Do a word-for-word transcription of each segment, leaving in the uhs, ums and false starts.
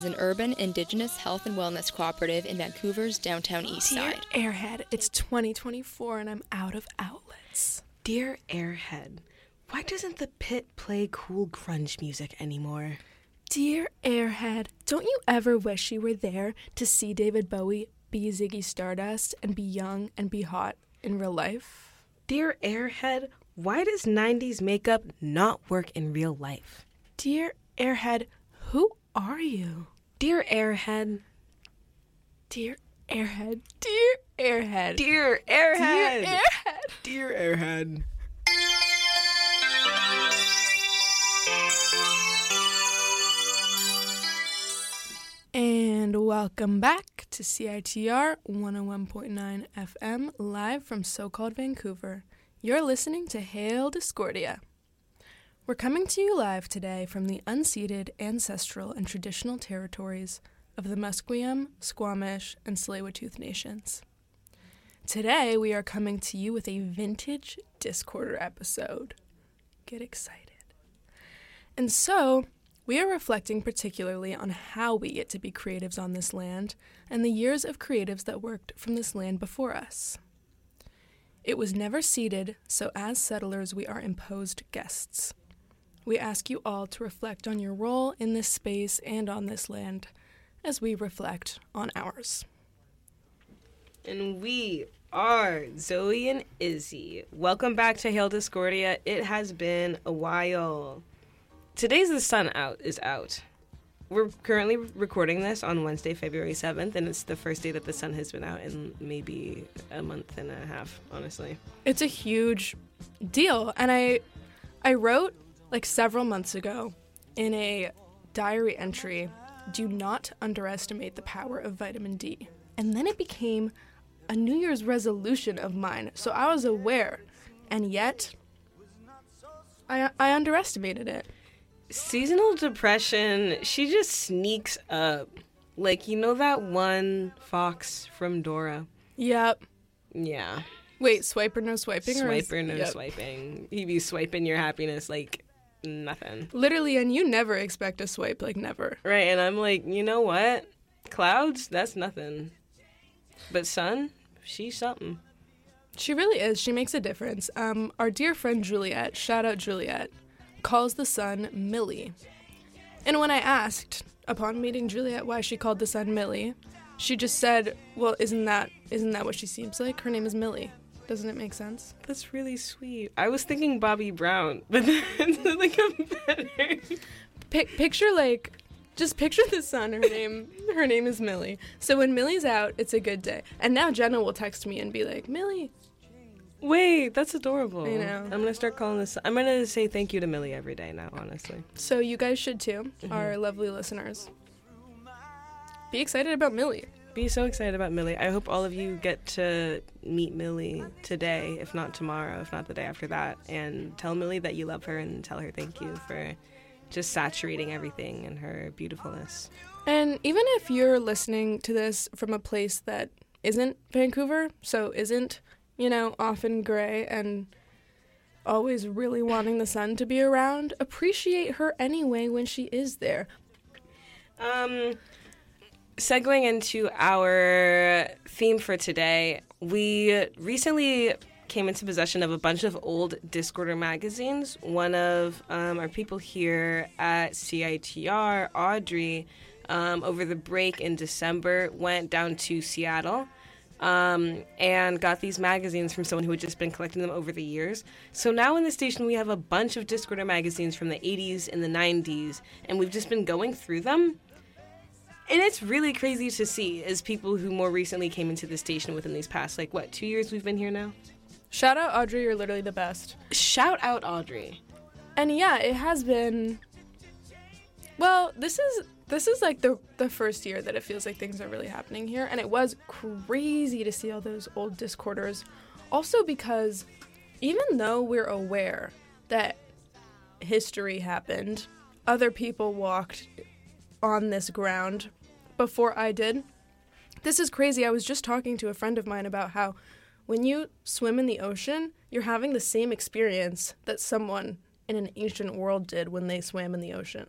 An urban indigenous health and wellness cooperative in Vancouver's downtown east Dear side. Airhead, it's twenty twenty-four and I'm out of outlets. Dear Airhead, why doesn't the pit play cool grunge music anymore? Dear Airhead, don't you ever wish you were there to see David Bowie be Ziggy Stardust and be young and be hot in real life? Dear Airhead, why does nineties makeup not work in real life? Dear Airhead, who are you? Dear Airhead. Dear Airhead. Dear Airhead. Dear Airhead. Dear Airhead. Dear Airhead. And welcome back to C I T R one oh one point nine F M, live from so-called Vancouver. You're listening to Hail Discordia. We're coming to you live today from the unceded, ancestral, and traditional territories of the Musqueam, Squamish, and Tsleil-Waututh nations. Today, we are coming to you with a vintage Discorder episode. Get excited. And so, we are reflecting particularly on how we get to be creatives on this land and the years of creatives that worked from this land before us. It was never ceded, so as settlers, we are imposed guests. We ask you all to reflect on your role in this space and on this land as we reflect on ours. And we are Zoe and Izzy. Welcome back to Hail Discordia. It has been a while. Today's The Sun Out is out. We're currently recording this on Wednesday, February seventh, and it's the first day that the sun has been out in maybe a month and a half, honestly. It's a huge deal, and I I wrote like several months ago in a diary entry, do not underestimate the power of vitamin D. And then it became a New Year's resolution of mine, so I was aware, and yet I I underestimated it. Seasonal depression, she just sneaks up. Like, you know that one fox from Dora? Yep. Yeah. Wait, swiper no swiping? Swiper or is, no yep. swiping. He be swiping your happiness like nothing. Literally, and you never expect a swipe, like never. Right, and I'm like, you know what? Clouds, that's nothing. But sun, she's something. She really is. She makes a difference. Um, our dear friend Juliet, shout out Juliet, calls the sun Millie. And when I asked, upon meeting Juliet, why she called the sun Millie, she just said, well, isn't that isn't that what she seems like? Her name is Millie. Doesn't it make sense? That's really sweet. I was thinking Bobby Brown, but that's like a better. Pic- picture like, just picture the sun. Her name, her name is Millie. So when Millie's out, it's a good day. And now Jenna will text me and be like, Millie. Wait, that's adorable. I know. I'm gonna start calling this. I'm gonna say thank you to Millie every day now. Honestly. So you guys should too, Mm-hmm. our lovely listeners. Be excited about Millie. Be so excited about Millie. I hope all of you get to meet Millie today, if not tomorrow, if not the day after that, and tell Millie that you love her and tell her thank you for just saturating everything in her beautifulness. And even if you're listening to this from a place that isn't Vancouver, so isn't, you know, often gray and always really wanting the sun to be around, appreciate her anyway when she is there. Um... Segueing into our theme for today, we recently came into possession of a bunch of old Discorder magazines. One of um, our people here at C I T R, Audrey, um, over the break in December, went down to Seattle um, and got these magazines from someone who had just been collecting them over the years. So now in the station, we have a bunch of Discorder magazines from the eighties and the nineties, and we've just been going through them. And it's really crazy to see as people who more recently came into the station within these past, like, what, two years we've been here now? Shout out Audrey, you're literally the best. Shout out Audrey. And yeah, it has been, well, this is this is like the the first year that it feels like things are really happening here. And it was crazy to see all those old Discorders. Also because even though we're aware that history happened, other people walked on this ground before I did. This is crazy. I was just talking to a friend of mine about how when you swim in the ocean, you're having the same experience that someone in an ancient world did when they swam in the ocean.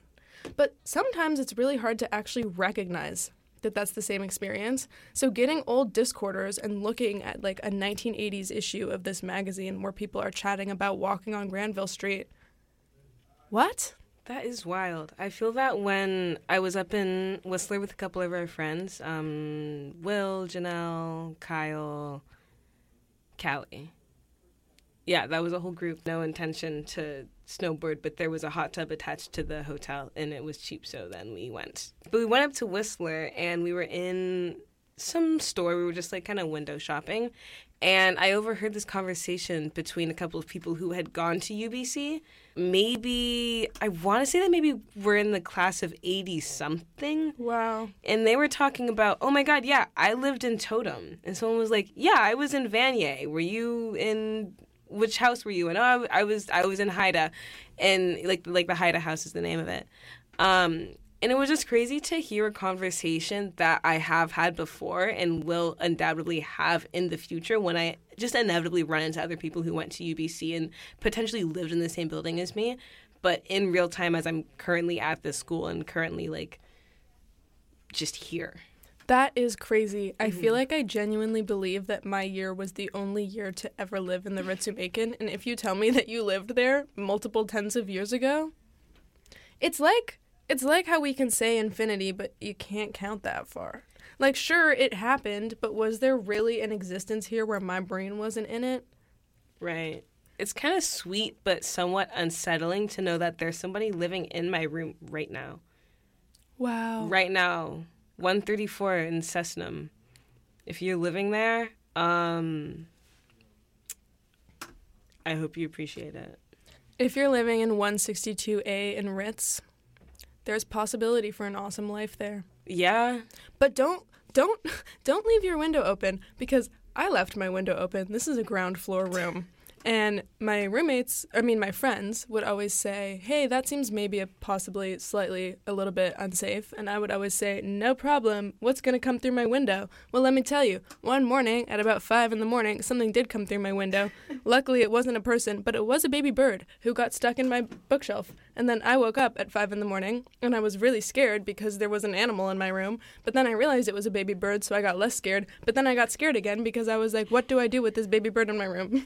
but sometimes it's really hard to actually recognize that that's the same experience. So getting old Discorders and looking at like a nineteen eighties issue of this magazine where people are chatting about walking on Granville Street. What? That is wild. I feel that when I was up in Whistler with a couple of our friends, um, Will, Janelle, Kyle, Callie. Yeah, that was a whole group. No intention to snowboard, but there was a hot tub attached to the hotel, and it was cheap, so then we went. But we went up to Whistler, and we were in some store. We were just, like, kind of window shopping, and I overheard this conversation between a couple of people who had gone to U B C. Maybe, I want to say that maybe we're in the class of eighty-something. Wow. And they were talking about, oh, my God, yeah, I lived in Totem. And someone was like, yeah, I was in Vanier. Were you in... Which house were you in? Oh, I was I was in Haida, and like like the Haida house is the name of it. Um, and it was just crazy to hear a conversation that I have had before and will undoubtedly have in the future when I just inevitably run into other people who went to U B C and potentially lived in the same building as me, but in real time as I'm currently at this school and currently like just here. That is crazy. I Mm-hmm. feel like I genuinely believe that my year was the only year to ever live in the Ritz-Macon, and if you tell me that you lived there multiple tens of years ago, it's like it's like how we can say infinity, but you can't count that far. Like, sure, it happened, but was there really an existence here where my brain wasn't in it? Right. It's kind of sweet, but somewhat unsettling to know that there's somebody living in my room right now. Wow. Right now. one thirty-four in Cessnam. If you're living there, um, I hope you appreciate it. If you're living in one sixty-two A in Ritz, there's possibility for an awesome life there. Yeah. But don't don't don't leave your window open, because I left my window open. This is a ground floor room. And my roommates, I mean my friends, would always say, hey, that seems maybe a possibly slightly a little bit unsafe. And I would always say, no problem, what's going to come through my window? Well, let me tell you, one morning at about five in the morning, something did come through my window. Luckily, it wasn't a person, but it was a baby bird who got stuck in my bookshelf. And then I woke up at five in the morning, and I was really scared because there was an animal in my room. But then I realized it was a baby bird, so I got less scared. But then I got scared again because I was like, what do I do with this baby bird in my room?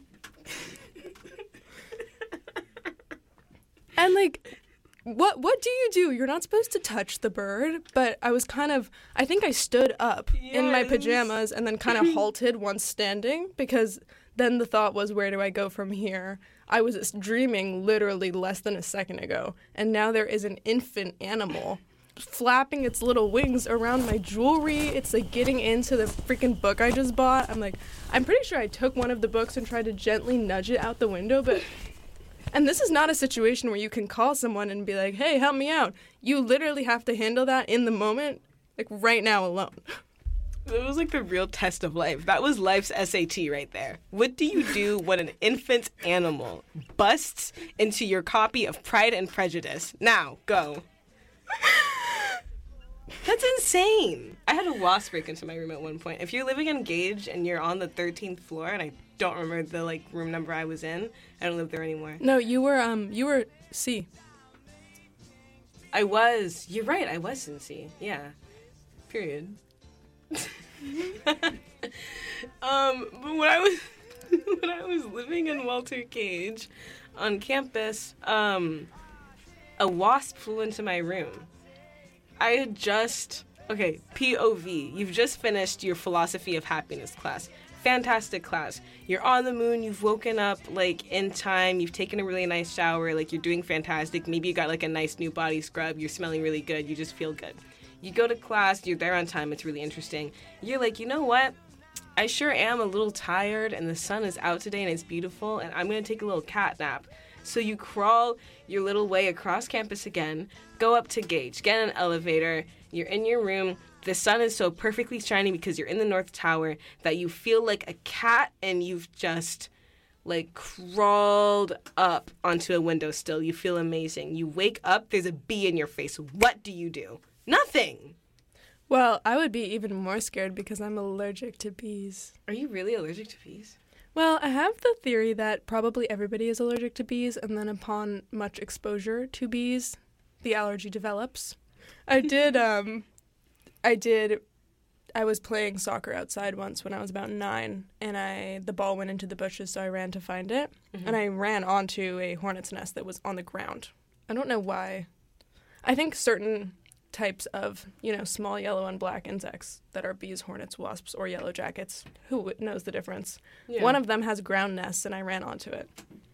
And, like, what what do you do? You're not supposed to touch the bird, but I was kind of, I think I stood up yes. in my pajamas and then kind of halted once standing, because then the thought was, where do I go from here? I was dreaming literally less than a second ago, and now there is an infant animal flapping its little wings around my jewelry. It's, like, getting into the freaking book I just bought. I'm like, I'm pretty sure I took one of the books and tried to gently nudge it out the window, but... And this is not a situation where you can call someone and be like, hey, help me out. You literally have to handle that in the moment, like right now alone. That was like the real test of life. That was life's S A T right there. What do you do when an infant animal busts into your copy of Pride and Prejudice? Now, go. That's insane. I had a wasp break into my room at one point. If you're living in Gage and you're on the thirteenth floor, and I don't remember the like room number I was in, I don't live there anymore. No, you were um you were C. I was. You're right. I was in C. Yeah. Period. um, but when I was when I was living in Walter Cage on campus, um, a wasp flew into my room. I had just, okay, P O V, you've just finished your philosophy of happiness class. Fantastic class. You're on the moon, you've woken up, like, in time, you've taken a really nice shower, like, you're doing fantastic. Maybe you got, like, a nice new body scrub, you're smelling really good, you just feel good. You go to class, you're there on time, it's really interesting. You're like, you know what? I sure am a little tired, and the sun is out today, and it's beautiful, and I'm going to take a little cat nap. So you crawl your little way across campus again, go up to Gage, get an elevator, you're in your room. The sun is so perfectly shiny because you're in the North Tower that you feel like a cat and you've just, like, crawled up onto a windowsill. You feel amazing. You wake up, there's a bee in your face. What do you do? Nothing. Well, I would be even more scared because I'm allergic to bees. Are you really allergic to bees? Well, I have the theory that probably everybody is allergic to bees, and then upon much exposure to bees, the allergy develops. I did, um, I did, I was playing soccer outside once when I was about nine, and I, the ball went into the bushes, so I ran to find it, mm-hmm. and I ran onto a hornet's nest that was on the ground. I don't know why. I think certain types of, you know, small yellow and black insects that are bees, hornets, wasps, or yellow jackets. Who knows the difference? Yeah. One of them has ground nests, and I ran onto it.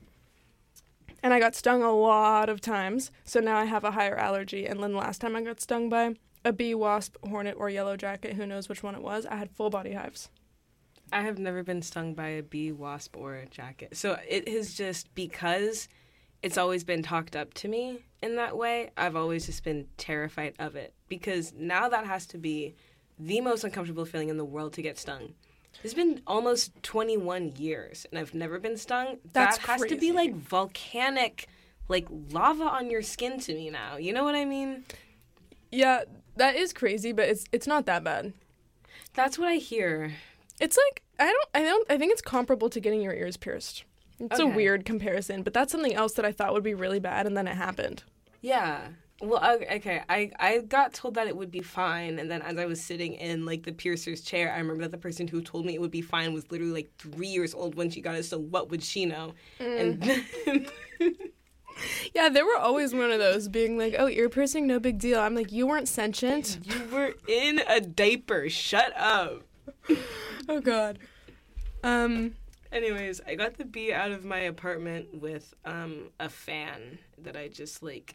And I got stung a lot of times, so now I have a higher allergy. And then last time I got stung by a bee, wasp, hornet, or yellow jacket, who knows which one it was, I had full body hives. I have never been stung by a bee, wasp, or a jacket. So it has just, because it's always been talked up to me in that way, I've always just been terrified of it. Because now that has to be the most uncomfortable feeling in the world to get stung. It's been almost twenty-one years, and I've never been stung. That's that has crazy. to be like volcanic, like lava on your skin to me now. You know what I mean? Yeah, that is crazy, but it's it's not that bad. That's what I hear. It's like I don't I don't I think it's comparable to getting your ears pierced. It's okay. A weird comparison, but that's something else that I thought would be really bad, and then it happened. Yeah. Well, okay, I, I got told that it would be fine, and then as I was sitting in, like, the piercer's chair, I remember that the person who told me it would be fine was literally, like, three years old when she got it, so what would she know? Mm. And then... Yeah, there were always one of those being like, oh, ear piercing, no big deal. I'm like, you weren't sentient. You were in a diaper. Shut up. Oh, God. Um... Anyways, I got the bee out of my apartment with um, a fan that I just, like...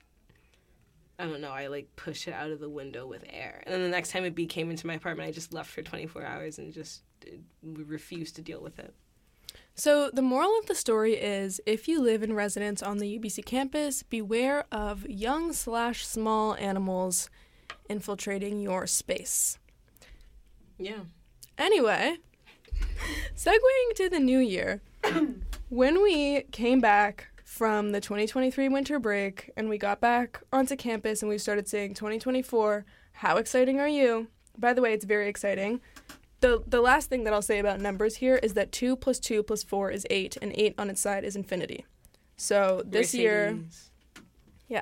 I don't know, I, like, push it out of the window with air. And then the next time a bee came into my apartment, I just left for twenty-four hours and just uh, refused to deal with it. So the moral of the story is, if you live in residence on the U B C campus, beware of young slash small animals infiltrating your space. Yeah. Anyway, segueing to the new year, when we came back from the twenty twenty-three winter break, and we got back onto campus and we started saying twenty twenty-four, how exciting are you? By the way, it's very exciting. The the last thing that I'll say about numbers here is that two plus two plus four is eight, and eight on its side is infinity. So this Mercedes. year... Yeah.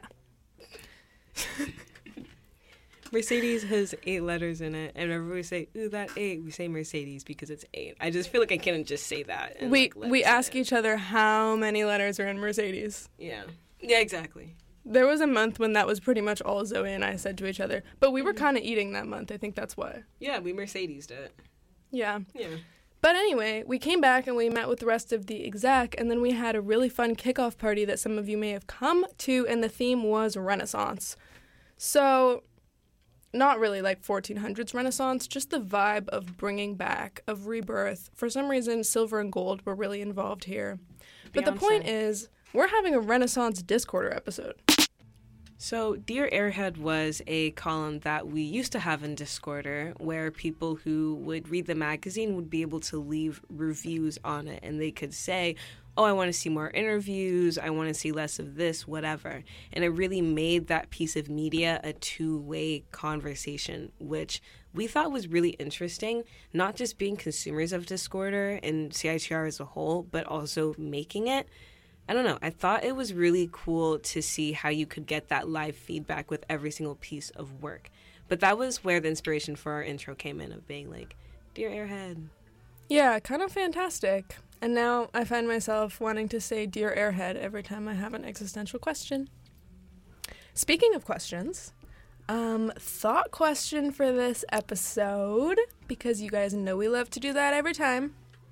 Mercedes has eight letters in it, and whenever we say, ooh, that eight, we say Mercedes because it's eight. I just feel like I can't just say that. And, we like, we ask it. each other how many letters are in Mercedes. Yeah. Yeah, exactly. There was a month when that was pretty much all Zoe and I said to each other, but we were kind of eating that month. I think that's why. Yeah, we Mercedes'd it. Yeah. Yeah. But anyway, we came back and we met with the rest of the exec, and then we had a really fun kickoff party that some of you may have come to, and the theme was Renaissance. So... not really like fourteen hundreds Renaissance, just the vibe of bringing back, of rebirth. For some reason, silver and gold were really involved here. But Beyonce. The point is, we're having a Renaissance Discorder episode. So, Dear Airhead was a column that we used to have in Discorder, where people who would read the magazine would be able to leave reviews on it, and they could say, oh, I want to see more interviews, I want to see less of this, whatever. And it really made that piece of media a two-way conversation, which we thought was really interesting, not just being consumers of Discorder and C I T R as a whole, but also making it. I don't know, I thought it was really cool to see how you could get that live feedback with every single piece of work. But that was where the inspiration for our intro came in, of being like, Dear Airhead. Yeah, kind of fantastic. And now I find myself wanting to say Dear Airhead every time I have an existential question. Speaking of questions, um, thought question for this episode, because you guys know we love to do that every time.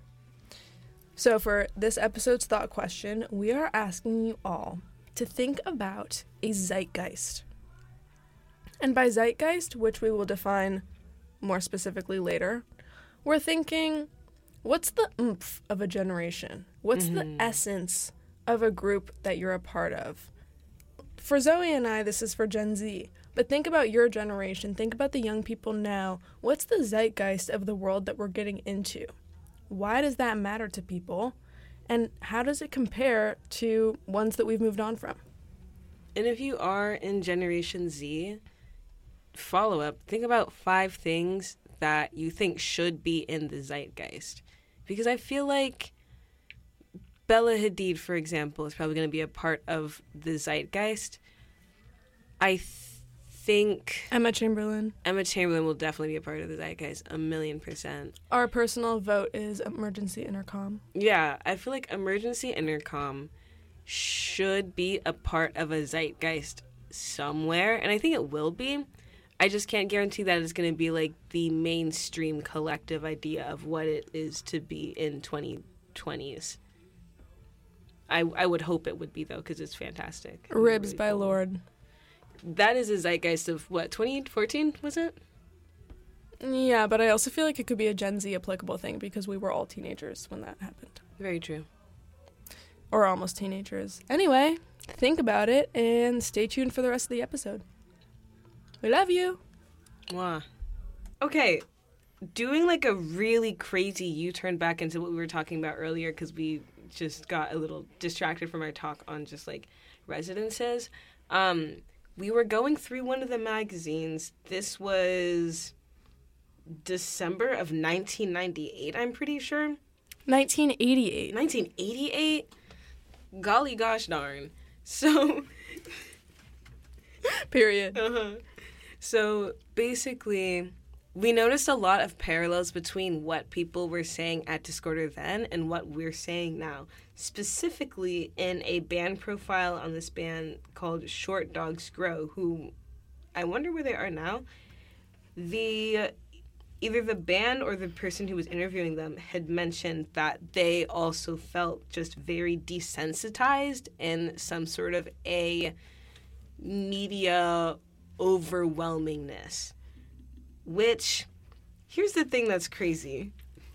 So for this episode's thought question, we are asking you all to think about a zeitgeist. And by zeitgeist, which we will define more specifically later, we're thinking... what's the oomph of a generation? What's mm-hmm. the essence of a group that you're a part of? For Zoe and I, this is for Gen Z. But think about your generation. Think about the young people now. What's the zeitgeist of the world that we're getting into? Why does that matter to people? And how does it compare to ones that we've moved on from? And if you are in Generation Z, follow up. Think about five things that you think should be in the zeitgeist. Because I feel like Bella Hadid, for example, is probably going to be a part of the zeitgeist. I th- think Emma Chamberlain. Emma Chamberlain will definitely be a part of the zeitgeist, a million percent. Our personal vote is emergency intercom. Yeah, I feel like emergency intercom should be a part of a zeitgeist somewhere, and I think it will be. I just can't guarantee that it's going to be like the mainstream collective idea of what it is to be in twenty twenties. I I would hope it would be, though, because it's fantastic. Ribs Really by cool. Lorde. That is a zeitgeist of, what, twenty fourteen, was it? Yeah, but I also feel like it could be a Gen Z applicable thing because we were all teenagers when that happened. Very true. Or almost teenagers. Anyway, think about it and stay tuned for the rest of the episode. We love you. Wow. Okay, doing like a really crazy U-turn back into what we were talking about earlier because we just got a little distracted from our talk on just like residences. Um, we were going through one of the magazines. This was December of nineteen ninety-eight, I'm pretty sure. nineteen eighty-eight. nineteen eighty-eight? Golly gosh darn. So... Period. Uh-huh. So basically, we noticed a lot of parallels between what people were saying at Discorder then and what we're saying now. Specifically in a band profile on this band called Short Dogs Grow, who I wonder where they are now. The either the band or the person who was interviewing them had mentioned that they also felt just very desensitized in some sort of a media overwhelmingness. Which, here's the thing that's crazy.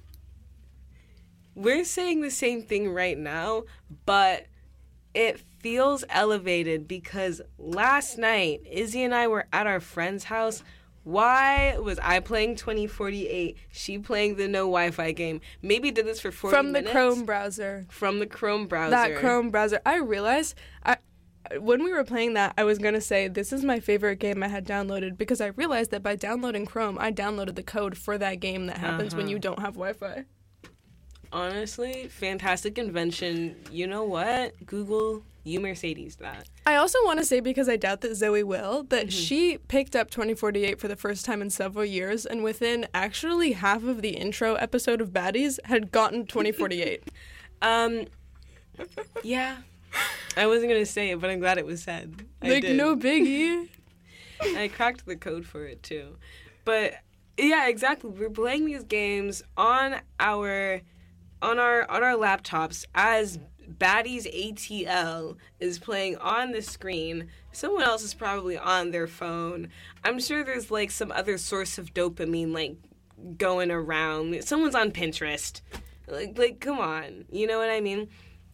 We're saying the same thing right now, but it feels elevated because last night, Izzy and I were at our friend's house. Why was I playing twenty forty-eight, she playing the no Wi-Fi game? Maybe did this for forty From the minutes. Chrome browser. From the Chrome browser. That Chrome browser. I realized I, when we were playing that, I was going to say this is my favorite game I had downloaded because I realized that by downloading Chrome, I downloaded the code for that game that happens Uh-huh. when you don't have Wi-Fi. Honestly, fantastic invention. You know what? Google, you Mercedes that. I also want to say, because I doubt that Zoe will, that she picked up twenty forty-eight for the first time in several years, and within actually half of the intro episode of Baddies had gotten twenty forty-eight. Um, yeah. I wasn't going to say it, but I'm glad it was said. I Like, did. no biggie. I cracked the code for it, too. But, yeah, exactly. We're playing these games on our... on our on our laptops as Baddies A T L is playing on the screen. Someone else is probably on their phone. I'm sure there's like some other source of dopamine like going around. Someone's on Pinterest. Like like come on. You know what I mean?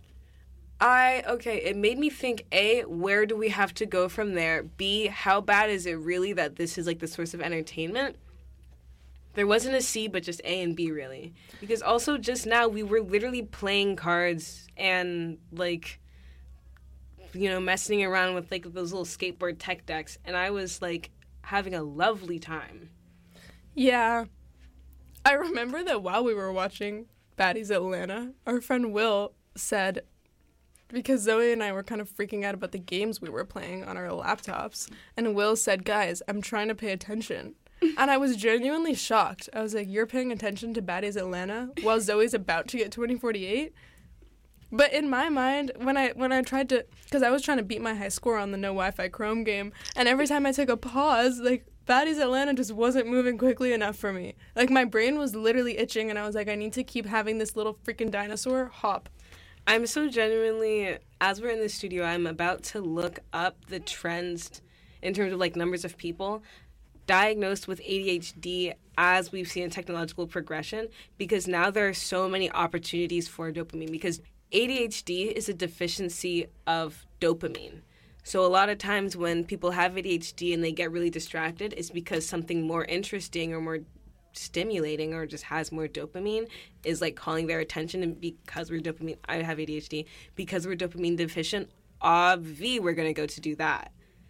I okay, it made me think, A, where do we have to go from there? B, how bad is it really that this is like the source of entertainment? There wasn't a C, but just A and B, really. Because also, just now, we were literally playing cards and, like, you know, messing around with, like, those little skateboard tech decks. And I was, like, having a lovely time. Yeah. I remember that while we were watching Baddies Atlanta, our friend Will said, because Zoe and I were kind of freaking out about the games we were playing on our laptops, and Will said, guys, I'm trying to pay attention. And I was genuinely shocked. I was like, you're paying attention to Baddies Atlanta while Zoe's about to get twenty forty-eight? But in my mind, when I when I tried to, because I was trying to beat my high score on the no Wi-Fi Chrome game, and every time I took a pause, like, Baddies Atlanta just wasn't moving quickly enough for me. Like, my brain was literally itching, and I was like, I need to keep having this little freaking dinosaur hop. I'm so genuinely, as we're in the studio, I'm about to look up the trends in terms of, like, numbers of people diagnosed with A D H D as we've seen technological progression, because now there are so many opportunities for dopamine, because A D H D is a deficiency of dopamine. So a lot of times when people have A D H D and they get really distracted, it's because something more interesting or more stimulating or just has more dopamine is like calling their attention. And because we're dopamine, I have A D H D, because we're dopamine deficient, obvi, we're going to go to do that.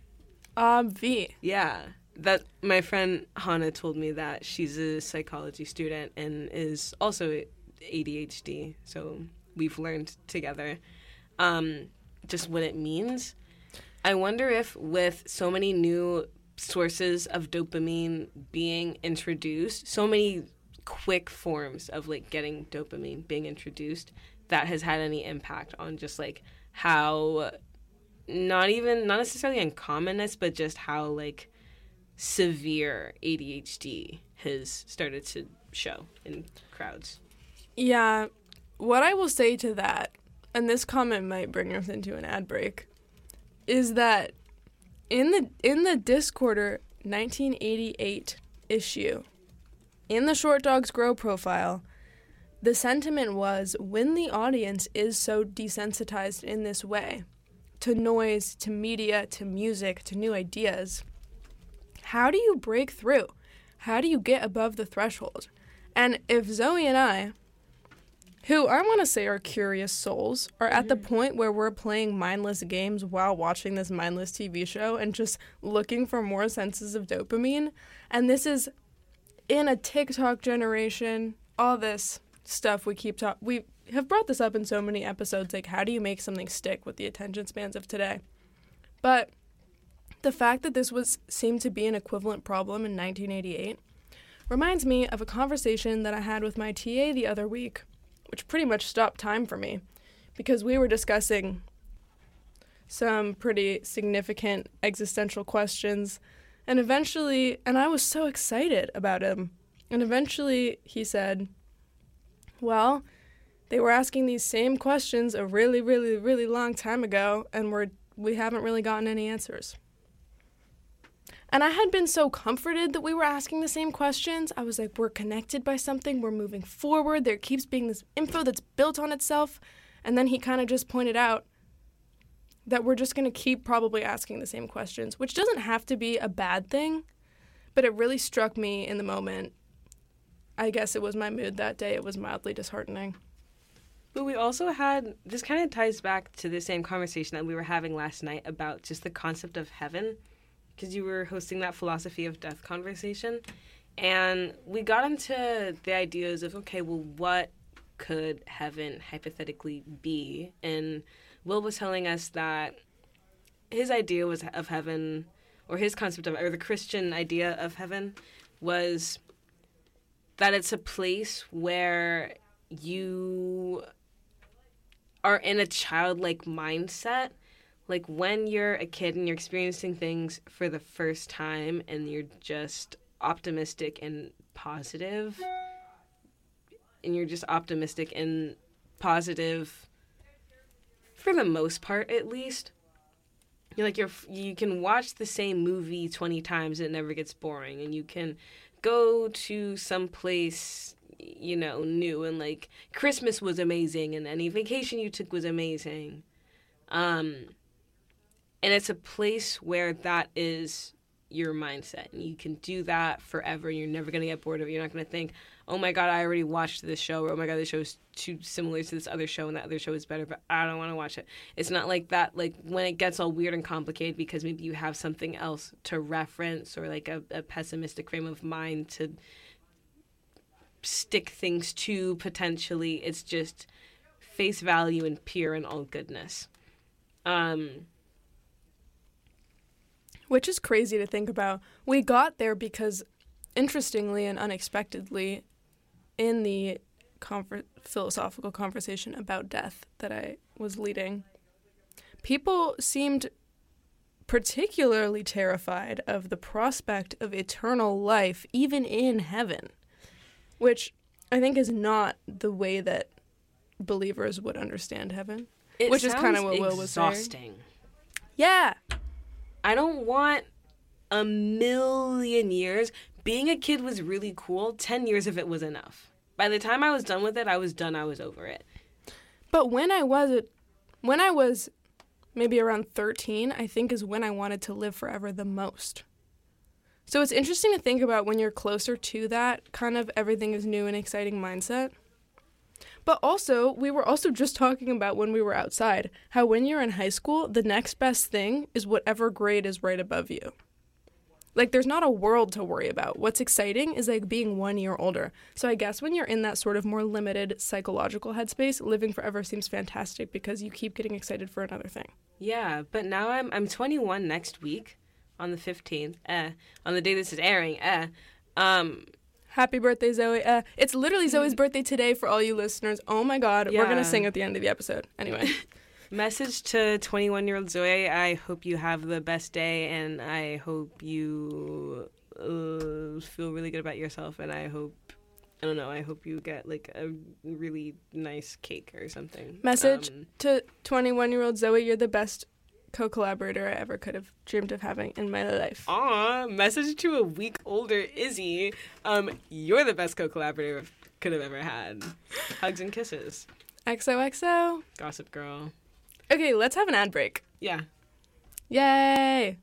Obvi. Yeah. That my friend Hannah told me that she's a psychology student and is also A D H D. So we've learned together um, just what it means. I wonder if with so many new sources of dopamine being introduced, so many quick forms of like getting dopamine being introduced, that has had any impact on just like how not even not necessarily uncommonness, but just how like severe A D H D has started to show in crowds. Yeah, what I will say to that, and this comment might bring us into an ad break, is that in the in the Discorder nineteen eighty-eight issue, in the Short Dogs Grow profile, the sentiment was, when the audience is so desensitized in this way to noise, to media, to music, to new ideas, how do you break through? How do you get above the threshold? And if Zoe and I, who I want to say are curious souls, are at the point where we're playing mindless games while watching this mindless T V show and just looking for more senses of dopamine, and this is in a TikTok generation, all this stuff we keep talking, we have brought this up in so many episodes, like how do you make something stick with the attention spans of today? But the fact that this was seemed to be an equivalent problem in nineteen eighty-eight reminds me of a conversation that I had with my T A the other week, which pretty much stopped time for me, because we were discussing some pretty significant existential questions, and eventually, and I was so excited about him, and eventually he said, well, they were asking these same questions a really, really, really long time ago, and we're, we haven't really gotten any answers. And I had been so comforted that we were asking the same questions. I was like, we're connected by something. We're moving forward. There keeps being this info that's built on itself. And then he kind of just pointed out that we're just going to keep probably asking the same questions, which doesn't have to be a bad thing. But it really struck me in the moment. I guess it was my mood that day. It was mildly disheartening. But we also had, this kind of ties back to the same conversation that we were having last night about just the concept of heaven, because you were hosting that philosophy of death conversation. And we got into the ideas of, okay, well, what could heaven hypothetically be? And Will was telling us that his idea was of heaven, or his concept of, or the Christian idea of heaven was that it's a place where you are in a childlike mindset. Like when you're a kid and you're experiencing things for the first time and you're just optimistic and positive, and you're just optimistic and positive for the most part, at least. You're like, you're, you can watch the same movie twenty times and it never gets boring, and you can go to some place, you know, new, and like Christmas was amazing and any vacation you took was amazing. Um, and it's a place where that is your mindset, and you can do that forever. You're never going to get bored of it. You're not going to think, oh my God, I already watched this show, or oh my God, this show is too similar to this other show and that other show is better, but I don't want to watch it. It's not like that. Like when it gets all weird and complicated because maybe you have something else to reference, or like a, a pessimistic frame of mind to stick things to potentially. It's just face value and pure and all goodness. Um, Which is crazy to think about. We got there because, interestingly and unexpectedly, in the conver- philosophical conversation about death that I was leading, people seemed particularly terrified of the prospect of eternal life, even in heaven, which I think is not the way that believers would understand heaven, it which is kind of what Will was saying. Exhausting. Yeah. I don't want a million years. Being a kid was really cool. Ten years of it was enough. By the time I was done with it, I was done. I was over it. But when I was, when I was maybe around thirteen, I think is when I wanted to live forever the most. So it's interesting to think about when you're closer to that kind of everything is new and exciting mindset. But also, we were also just talking about when we were outside, how when you're in high school, the next best thing is whatever grade is right above you. like, there's not a world to worry about. What's exciting is, like, being one year older. So I guess when you're in that sort of more limited psychological headspace, living forever seems fantastic because you keep getting excited for another thing. Yeah, but now I'm I'm twenty-one next week on the fifteenth. Eh. On the day this is airing. Eh. Um... Happy birthday, Zoe. Uh, it's literally Zoe's birthday today for all you listeners. Oh, my God. Yeah. We're going to sing at the end of the episode. Anyway. Message to twenty-one-year-old Zoe. I hope you have the best day, and I hope you uh, feel really good about yourself, and I hope, I don't know, I hope you get, like, a really nice cake or something. Message um, to twenty-one-year-old Zoe. You're the best co-collaborator I ever could have dreamed of having in my life. Aw, message to a week older Izzy. Um, you're the best co-collaborator I could have ever had. Hugs and kisses. X O X O. Gossip girl. Okay, let's have an ad break. Yeah. Yay!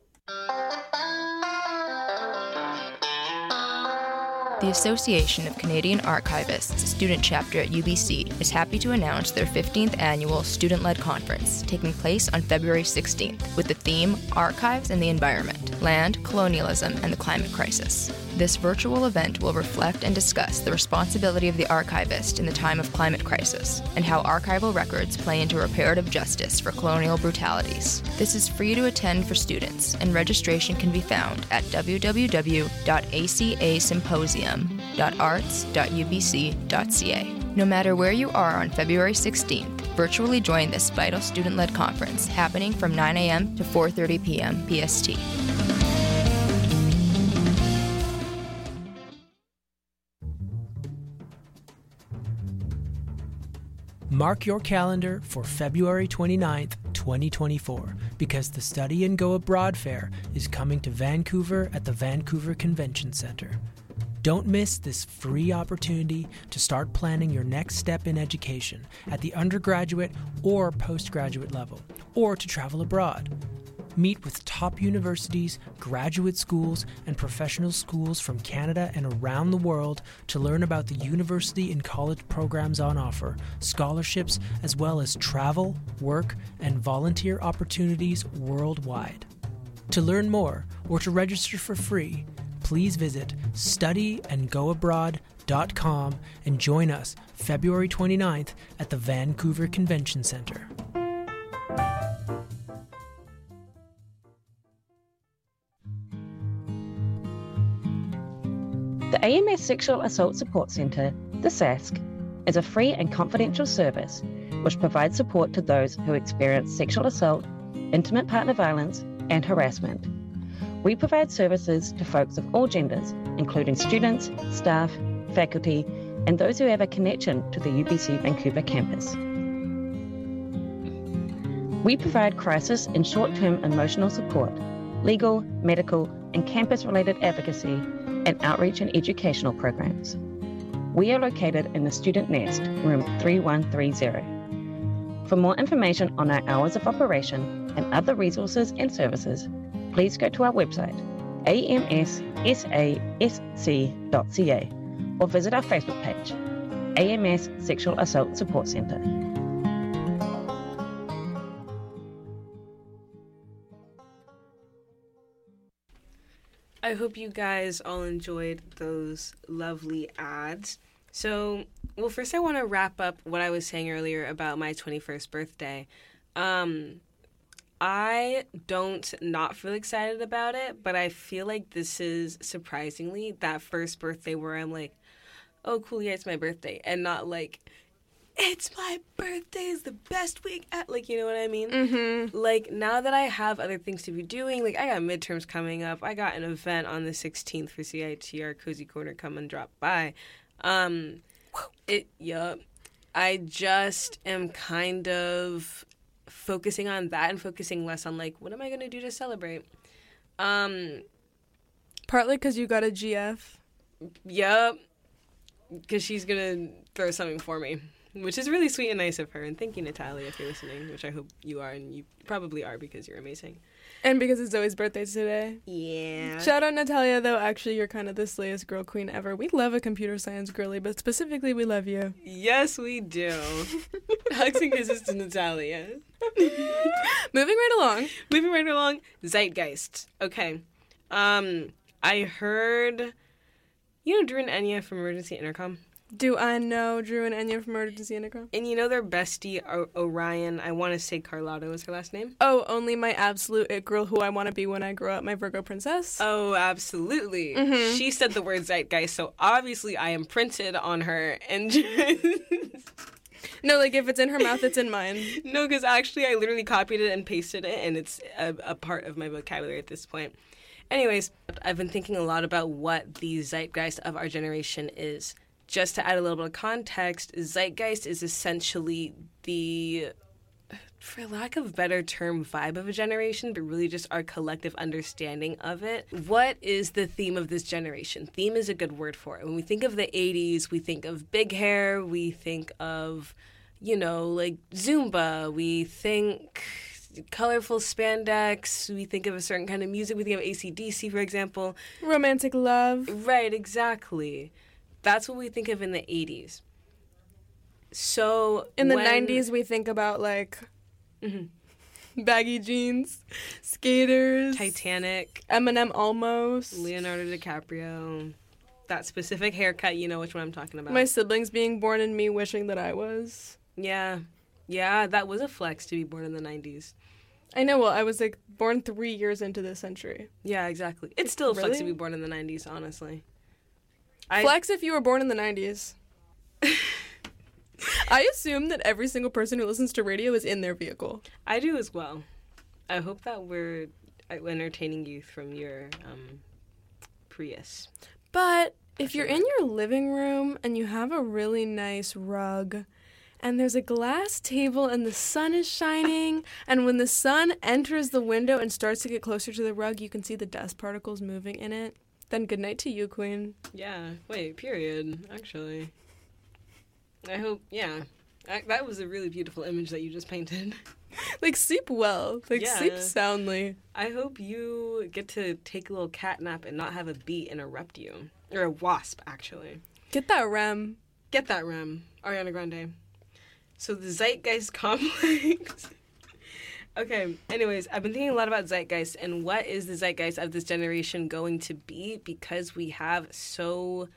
The Association of Canadian Archivists Student Chapter at U B C is happy to announce their fifteenth annual student-led conference taking place on February sixteenth with the theme Archives and the Environment, Land, Colonialism, and the Climate Crisis. This virtual event will reflect and discuss the responsibility of the archivist in the time of climate crisis and how archival records play into reparative justice for colonial brutalities. This is free to attend for students, and registration can be found at w w w dot a c a symposium dot arts dot u b c dot c a. No matter where you are on February sixteenth, virtually join this vital student-led conference happening from nine a.m. to four thirty p.m. P S T. Mark your calendar for February twenty-ninth, twenty twenty-four, because the Study and Go Abroad Fair is coming to Vancouver at the Vancouver Convention Centre. Don't miss this free opportunity to start planning your next step in education at the undergraduate or postgraduate level, or to travel abroad. Meet with top universities, graduate schools, and professional schools from Canada and around the world to learn about the university and college programs on offer, scholarships, as well as travel, work, and volunteer opportunities worldwide. To learn more or to register for free, please visit study and go abroad dot com and join us February twenty-ninth at the Vancouver Convention Centre. The A M S Sexual Assault Support Centre, the S A S C, is a free and confidential service which provides support to those who experience sexual assault, intimate partner violence, and harassment. We provide services to folks of all genders, including students, staff, faculty, and those who have a connection to the U B C Vancouver campus. We provide crisis and short-term emotional support, legal, medical, and campus-related advocacy, and outreach and educational programs. We are located in the Student Nest, room three one three zero. For more information on our hours of operation and other resources and services, please go to our website, a m s s a s c dot c a, or visit our Facebook page, A M S Sexual Assault Support Centre. I hope you guys all enjoyed those lovely ads. So, well, first I want to wrap up what I was saying earlier about my twenty-first birthday. Um, I don't not feel excited about it, but I feel like this is surprisingly that first birthday where I'm like, oh, cool, yeah, it's my birthday, and not like, it's my birthday is the best week at, like, you know what I mean? Mm-hmm. Like, now that I have other things to be doing, like, I got midterms coming up. I got an event on the sixteenth for C I T R Cozy Corner. Come and drop by. Um, it, yup. I just am kind of focusing on that and focusing less on, like, what am I going to do to celebrate? Um, Partly because you got a G F. Yup. Because she's going to throw something for me. Which is really sweet and nice of her. And thank you, Natalia, if you're listening, which I hope you are, and you probably are because you're amazing. And because it's Zoe's birthday today. Yeah. Shout out, Natalia, though. Actually, you're kind of the slayest girl queen ever. We love a computer science girly, but specifically, we love you. Yes, we do. Hugs and kisses to Natalia. Moving right along. Moving right along. Zeitgeist. Okay. Um, I heard, you know Drew and Enya from Emergency Intercom? Do I know Drew and Enya from Emergency Intercom? And you know their bestie, o- Orion, I want to say Carlotto is her last name? Oh, only my absolute it girl who I want to be when I grow up, my Virgo princess. Oh, absolutely. Mm-hmm. She said the word zeitgeist, so obviously I am printed on her. And No, like if it's in her mouth, it's in mine. no, because actually I literally copied it and pasted it, and it's a, a part of my vocabulary at this point. Anyways, I've been thinking a lot about what the zeitgeist of our generation is. Just to add a little bit of context, zeitgeist is essentially the, for lack of a better term, vibe of a generation, but really just our collective understanding of it. What is the theme of this generation? Theme is a good word for it. When we think of the eighties, we think of big hair, we think of, you know, like Zumba, we think colorful spandex, we think of a certain kind of music, we think of A C D C, for example. Romantic love. Right, exactly. That's what we think of in the eighties. So In the when- nineties, we think about like Mm-hmm. baggy jeans, skaters, Titanic, Eminem almost. Leonardo DiCaprio, that specific haircut, you know which one I'm talking about. My siblings being born and me wishing that I was. Yeah. Yeah, that was a flex to be born in the nineties. I know, well, I was like born three years into this century. Yeah, exactly. It's still a flex to Really? be born in the nineties, honestly. I, Flex if you were born in the nineties. I assume that every single person who listens to radio is in their vehicle. I do as well. I hope that we're entertaining youth from your um, Prius. But if you're in your living room and you have a really nice rug and there's a glass table and the sun is shining, and when the sun enters the window and starts to get closer to the rug, you can see the dust particles moving in it, then good night to you, Queen. Yeah, wait, period, actually. I hope, yeah. I, that was a really beautiful image that you just painted. Like, sleep well. Like, Yeah. sleep soundly. I hope you get to take a little cat nap and not have a bee interrupt you. Or a wasp, actually. Get that R E M. Get that, Rem. Ariana Grande. So the Zeitgeist complex. Okay, anyways, I've been thinking a lot about Zeitgeist and what is the Zeitgeist of this generation going to be, because we have so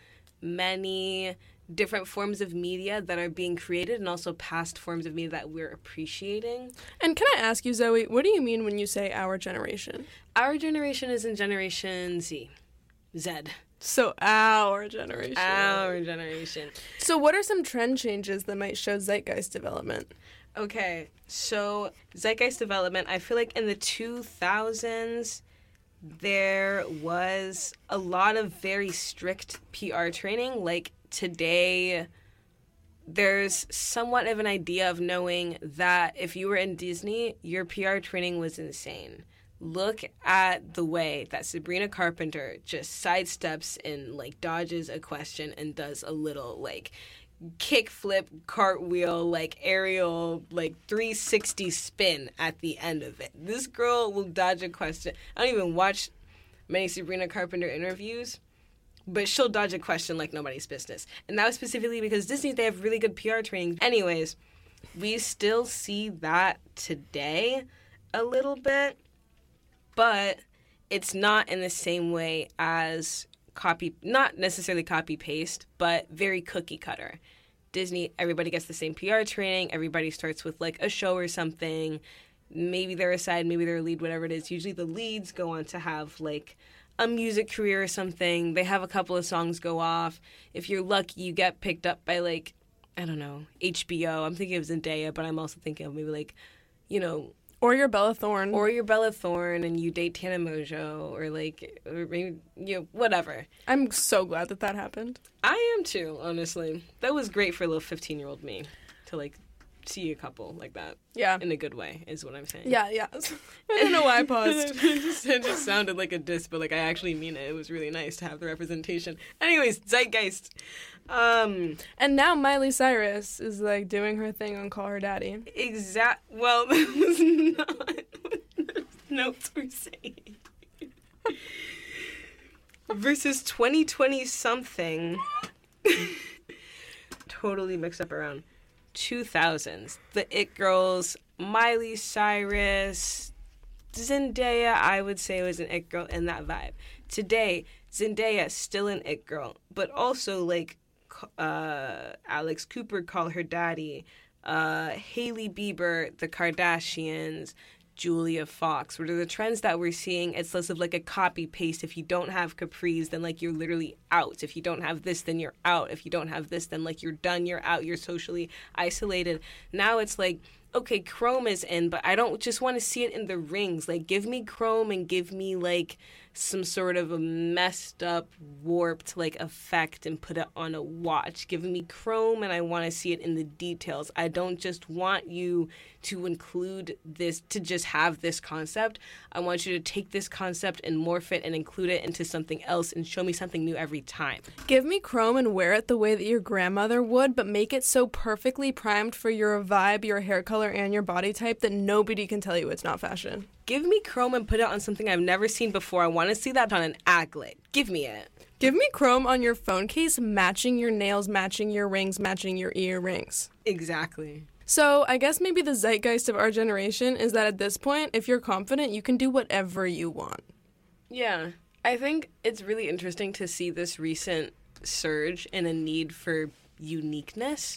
many different forms of media that are being created and also past forms of media that we're appreciating. And can I ask you, Zoe, what do you mean when you say our generation? Our generation is in Generation Z. Z. So our generation. Our generation. So what are some trend changes that might show zeitgeist development? Okay, so Zeitgeist development, I feel like in the two thousands, there was a lot of very strict P R training. Like today, there's somewhat of an idea of knowing that if you were in Disney, your P R training was insane. Look at the way that Sabrina Carpenter just sidesteps and like dodges a question and does a little like kickflip, cartwheel, like aerial, like three sixty spin at the end of it. This girl will dodge a question. I don't even watch many Sabrina Carpenter interviews, but she'll dodge a question like nobody's business. And that was specifically because Disney, they have really good P R training. Anyways, we still see that today a little bit, but it's not in the same way as copy, not necessarily copy paste, but very cookie cutter. Disney, everybody gets the same P R training. Everybody starts with like a show or something. Maybe they're a side, maybe they're a lead, whatever it is. Usually the leads go on to have like a music career or something. They have a couple of songs go off. If you're lucky, you get picked up by like, I don't know, H B O. I'm thinking of Zendaya, but I'm also thinking of maybe like, you know, Or your Bella Thorne. or you're Bella Thorne and you date Tana Mojo, or like, or maybe, you know, whatever. I'm so glad that that happened. I am too, honestly. That was great for little fifteen-year-old me to like see a couple like that Yeah. in a good way, is what I'm saying. Yeah, yeah. I don't know why I paused. it, just, it just sounded like a diss, but like I actually mean it. It was really nice to have the representation. Anyways, Zeitgeist. Um, And now Miley Cyrus is like doing her thing on Call Her Daddy. exact. Well, that was not what the notes were saying. Versus twenty twenty something. Totally mixed up around. two thousands. The It Girls, Miley Cyrus, Zendaya, I would say, was an it girl in that vibe. Today, Zendaya, still an it girl, but also, like, uh, Alex Cooper, Call Her Daddy, uh, Hailey Bieber, The Kardashians, Julia Fox. What are the trends that we're seeing? It's less of like a copy paste. If you don't have capris, then like you're literally out. If you don't have this, then you're out. If you don't have this, then like you're done, you're out, you're socially isolated. Now it's like, okay, chrome is in, but I don't just want to see it in the rings. Like, give me chrome and give me like some sort of a messed up, warped like effect and put it on a watch. Give me chrome and I want to see it in the details. I don't just want you to include this, to just have this concept. I want you to take this concept and morph it and include it into something else and show me something new every time. Give me chrome and wear it the way that your grandmother would, but make it so perfectly primed for your vibe, your hair color, and your body type that nobody can tell you it's not fashion. Give me chrome and put it on something I've never seen before. I want to see that on an aglet. Give me it. Give me chrome on your phone case, matching your nails, matching your rings, matching your earrings. Exactly. So I guess maybe the zeitgeist of our generation is that at this point, if you're confident, you can do whatever you want. Yeah. I think it's really interesting to see this recent surge in a need for uniqueness.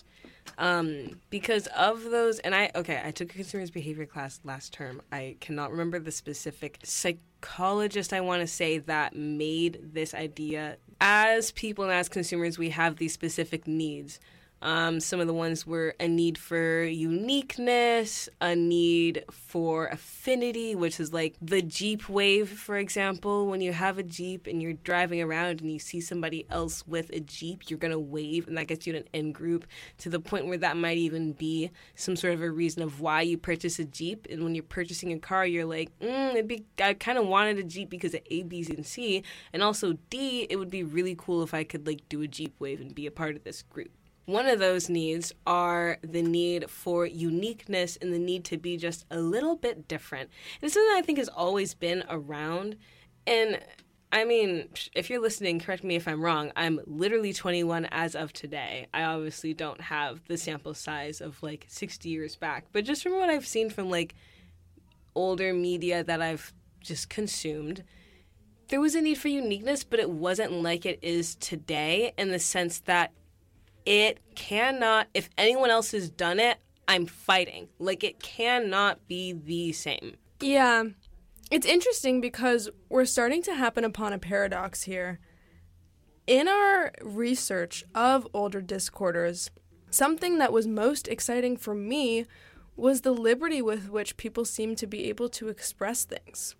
Um, because of those, and I, okay, I took a consumer's behavior class last term. I cannot remember the specific psychologist, I want to say, that made this idea. As people and as consumers, we have these specific needs. Um, some of the ones were a need for uniqueness, a need for affinity, which is like the Jeep wave, for example. When you have a Jeep and you're driving around and you see somebody else with a Jeep, you're going to wave, and that gets you in an in-group to the point where that might even be some sort of a reason of why you purchase a Jeep. And when you're purchasing a car, you're like, mm, it'd be, I kind of wanted a Jeep because of A, B, and C. And also D, it would be really cool if I could like do a Jeep wave and be a part of this group. One of those needs are the need for uniqueness and the need to be just a little bit different. And it's something that I think has always been around. And I mean, if you're listening, correct me if I'm wrong, I'm literally twenty-one as of today. I obviously don't have the sample size of like sixty years back. But just from what I've seen from like older media that I've just consumed, there was a need for uniqueness, but it wasn't like it is today in the sense that it cannot, if anyone else has done it, I'm fighting. Like, it cannot be the same. Yeah. It's interesting because we're starting to happen upon a paradox here. In our research of older Discorders, something that was most exciting for me was the liberty with which people seem to be able to express things.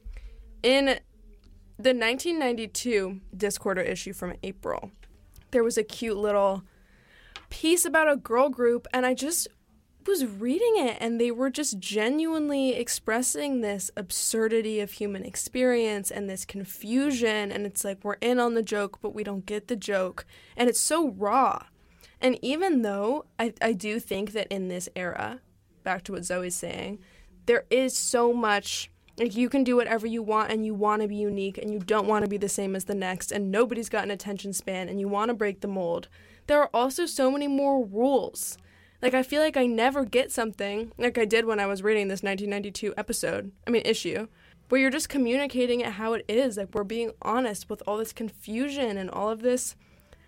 In the nineteen ninety-two Discorder issue from April, there was a cute little piece about a girl group, and I just was reading it, and they were just genuinely expressing this absurdity of human experience and this confusion, and it's like we're in on the joke, but we don't get the joke, and it's so raw. And even though I, I do think that in this era, back to what Zoe's saying, there is so much, like, you can do whatever you want, and you want to be unique, and you don't want to be the same as the next, and nobody's got an attention span, and you want to break the mold. There are also so many more rules. Like, I feel like I never get something like I did when I was reading this nineteen ninety-two episode, I mean issue, where you're just communicating it how it is. Like, we're being honest with all this confusion and all of this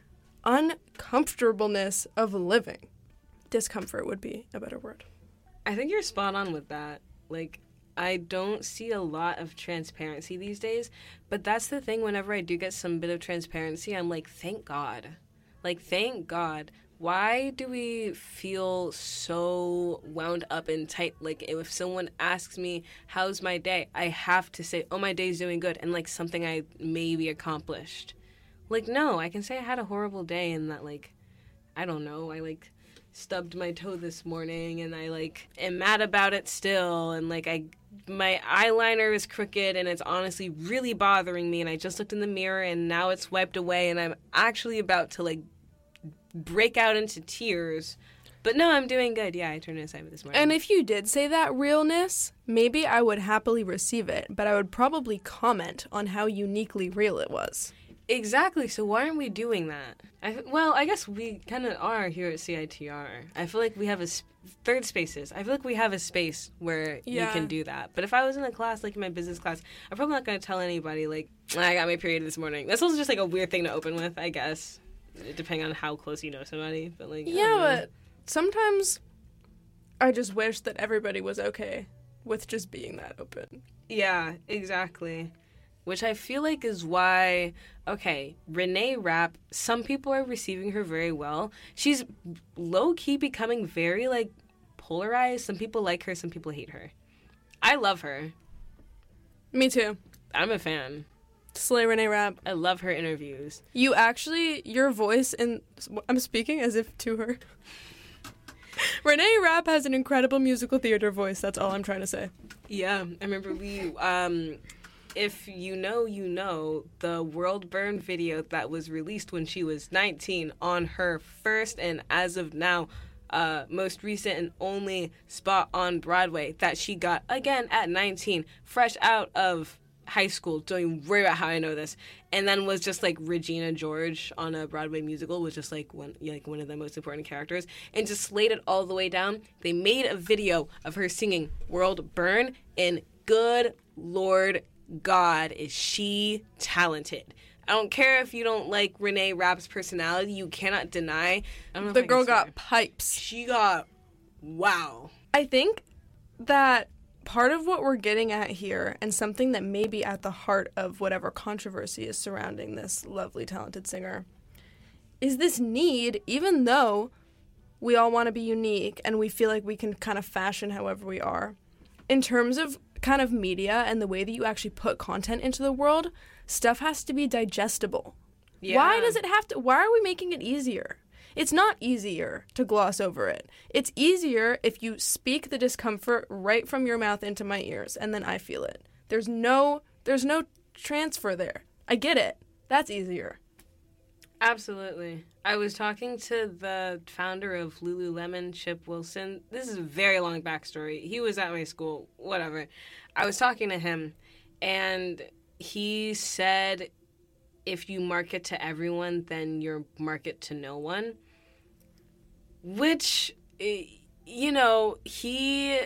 uncomfortableness of living. Discomfort would be a better word. I think you're spot on with that. Like, I don't see a lot of transparency these days, but that's the thing. Whenever I do get some bit of transparency, I'm like, thank God. Like, thank God. Why do we feel so wound up and tight? Like, if someone asks me, how's my day? I have to say, oh, my day's doing good, and, like, something I maybe accomplished. Like, no, I can say I had a horrible day and that, like, I don't know, I, like, stubbed my toe this morning, and I, like, am mad about it still, and, like, I... my eyeliner is crooked and it's honestly really bothering me, and I just looked in the mirror and now it's wiped away and I'm actually about to like break out into tears. But no, I'm doing good. Yeah, I turned an assignment this morning. And if you did say that realness, maybe I would happily receive it, but I would probably comment on how uniquely real it was. Exactly. So why aren't we doing that? I, well, I guess we kind of are here at C I T R. I feel like we have a sp- third spaces. I feel like we have a space where Yeah. you can do that. But if I was in a class, like in my business class, I'm probably not going to tell anybody, like, I got my period this morning. That's also just, like, a weird thing to open with, I guess, depending on how close you know somebody. But, like, I Yeah, don't know. but sometimes I just wish that everybody was okay with just being that open. Yeah, exactly. Which I feel like is why, okay, Renee Rapp, some people are receiving her very well. She's low-key becoming very, like, polarized. Some people like her, some people hate her. I love her. Me too. I'm a fan. Slay Renee Rapp. I love her interviews. You actually, your voice, and I'm speaking as if to her. Renee Rapp has an incredible musical theater voice. That's all I'm trying to say. Yeah, I remember we, um, if you know, you know, the World Burn video that was released when she was nineteen on her first and as of now, uh, most recent and only spot on Broadway that she got again at nineteen, fresh out of high school. Don't even worry about how I know this. And then was just like Regina George on a Broadway musical, was just like one like one of the most important characters, and just slayed it all the way down. They made a video of her singing World Burn, and good Lord God, is she talented. I don't care if you don't like Renee Rapp's personality, you cannot deny. I don't know if The I can girl swear. got pipes. She got, wow. I think that part of what we're getting at here, and something that may be at the heart of whatever controversy is surrounding this lovely, talented singer, is this need, even though we all want to be unique and we feel like we can kind of fashion however we are, in terms of kind of media and the way that you actually put content into the world, stuff has to be digestible. Yeah. Why does it have to? Why are we making it easier? It's not easier to gloss over it. It's easier if you speak the discomfort right from your mouth into my ears, and then I feel it. There's no, there's no transfer there. I get it. That's easier. Absolutely. I was talking to the founder of Lululemon, Chip Wilson. This is a very long backstory. He was at my school, whatever. I was talking to him, and he said, if you market to everyone, then you're market to no one. Which, you know, he...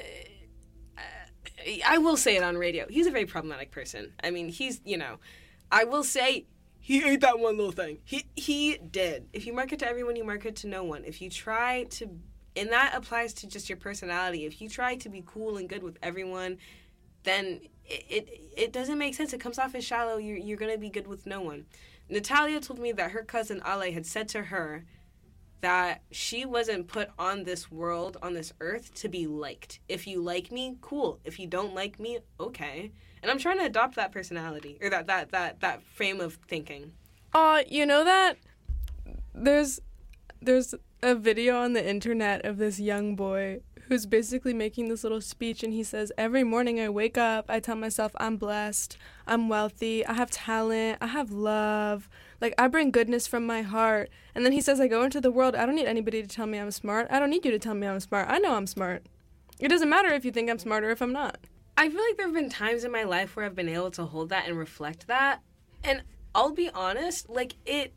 I will say it on radio. He's a very problematic person. I mean, he's, you know... I will say... He ate that one little thing. He he did. If you market to everyone, you market to no one. If you try to, and that applies to just your personality. If you try to be cool and good with everyone, then it it, it doesn't make sense. It comes off as shallow. You're you're gonna be good with no one. Natalia told me that her cousin Ale had said to her that she wasn't put on this world, on this earth, to be liked. If you like me, cool. If you don't like me, okay. And I'm trying to adopt that personality, or that, that, that, that frame of thinking. Uh, you know that there's there's a video on the internet of this young boy who's basically making this little speech, and he says, every morning I wake up, I tell myself I'm blessed, I'm wealthy, I have talent, I have love, like I bring goodness from my heart. And then he says, I go into the world, I don't need anybody to tell me I'm smart. I don't need you to tell me I'm smart. I know I'm smart. It doesn't matter if you think I'm smart or if I'm not. I feel like there have been times in my life where I've been able to hold that and reflect that. And I'll be honest, like, it